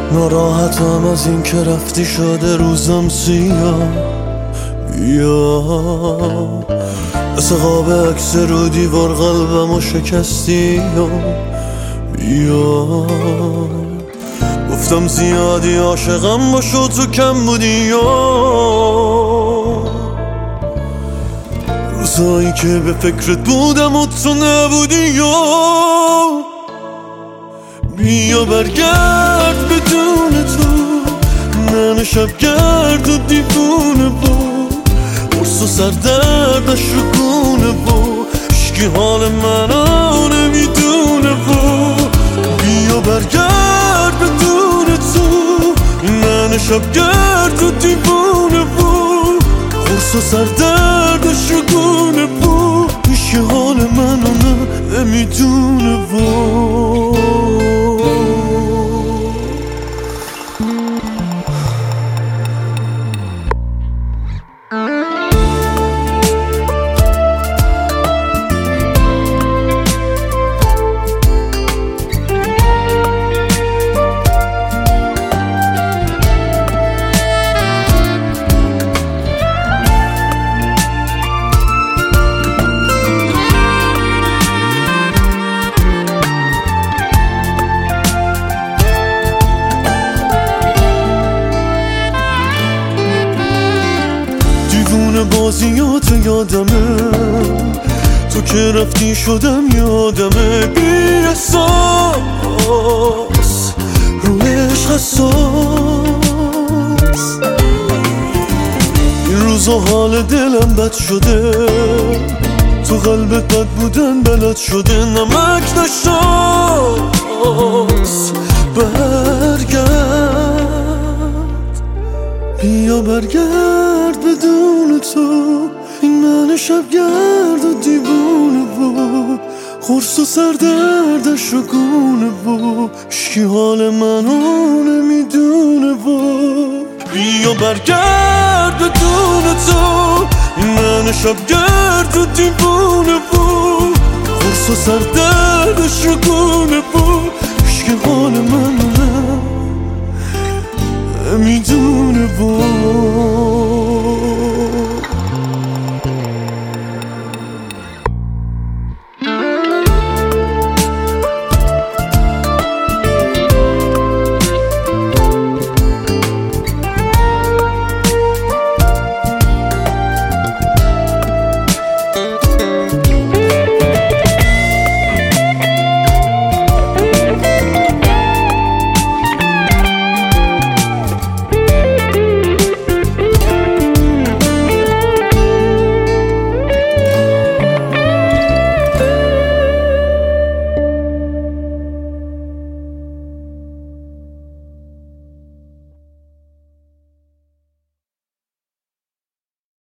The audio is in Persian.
ناراحتم از این که رفتی شده روزم سیاه. بیا مثل قاب عکس رو دیوار قلبمو شکستی. بیا گفتم زیادی عاشقم باشو تو کم بودی. روزایی که به فکرت بودم و تو نبودی. بیا برگرد بدون تو، من شبگرد و دیوونه بود، قرص و سردردش رو گونه بود، عشقی حال منو نمیدونه بود. بیا برگرد بدون تو، من شبگرد و دیوونه بود، قرص و سردردش رو گونه بود، عشقی حال منو نمیدونه بود. بازیات یادمه، تو که رفتی شدم یادمه. بی احساس روی عشق حساس، این روزا حال دلم بد شده، تو قلبت بد بودن بلد شده. نمک نشاس برگرد، بیا برگرد بدون تو، این من شبگرد و دیوونه بود، قرص و سردردش رو گونه بود، عشقی حال منو نمیدونه بود. بیا برگرد بدون تو، این من شبگرد و دیوونه بود، قرص و سردردش رو گونه بود، عشقی حال منو